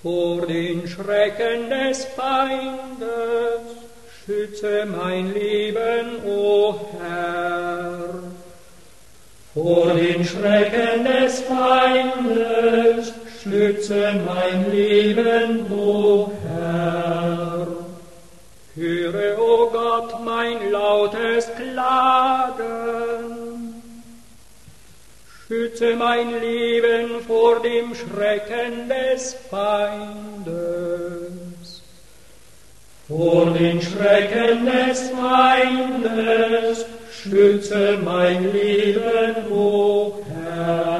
Vor den Schrecken des Feindes schütze mein Leben, o Herr. Vor den Schrecken des Feindes schütze mein Leben, o Herr. Höre, o Gott, mein lautes Klagen. Schütze mein Leben vor dem Schrecken des Feindes. Vor den Schrecken des Feindes schütze mein Leben, o Herr.